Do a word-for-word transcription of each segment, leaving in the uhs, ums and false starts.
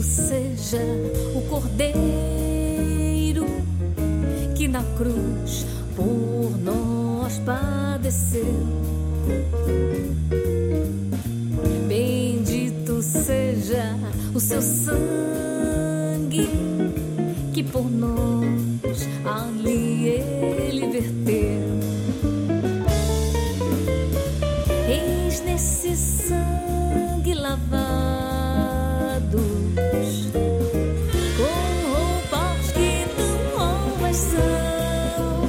seja o Cordeiro que na cruz por nós padeceu. Bendito seja o seu sangue que por nós ali ele verteu. Eis nesse sangue lavados com roupas que tão novas são,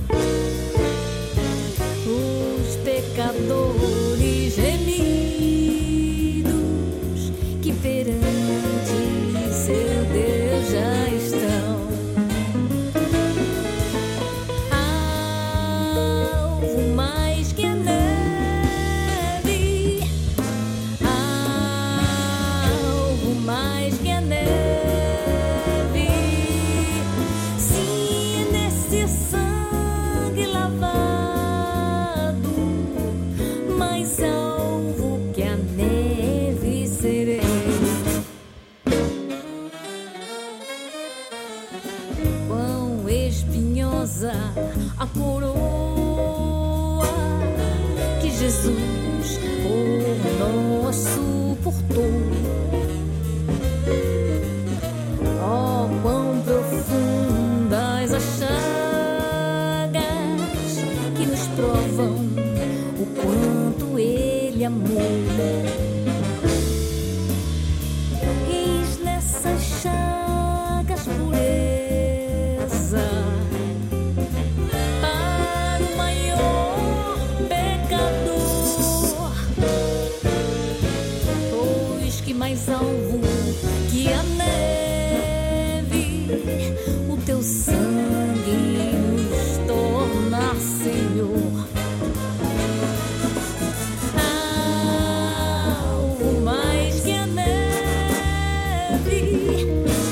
os pecadores remidos que perante seu Deus já estão. Algo mais que a neve, algo mais que a neve. Sim, nesse sangue lavado, mais alvo que a neve serei. Quão espinhosa a coroa que Jesus por nós suportou. Oh, quão profundas as chagas que nos provam o quanto Ele amou. Eis nessas chagas pureza para o maior pecador, pois que mais alvo que a neve o teu sangue nos torna, Senhor. Algo mais que a neve,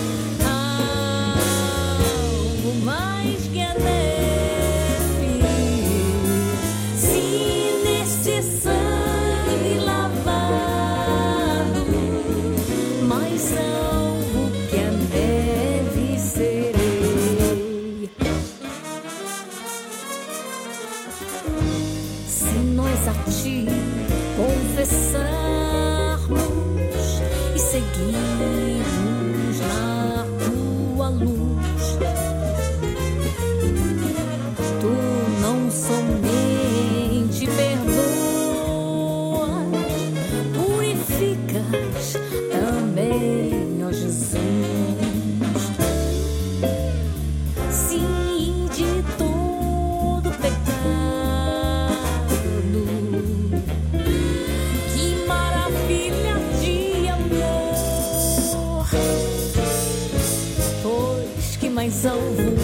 algo mais que a neve. Sim, nesse sangue lavado, mais alvo que a neve serei. Se nós a ti confessarmos e seguirmos na tua luz, tu não somente perdoas, purificas também, ó Jesus. Sim, de todo pecado, que maravilha de amor, pois que mais alvo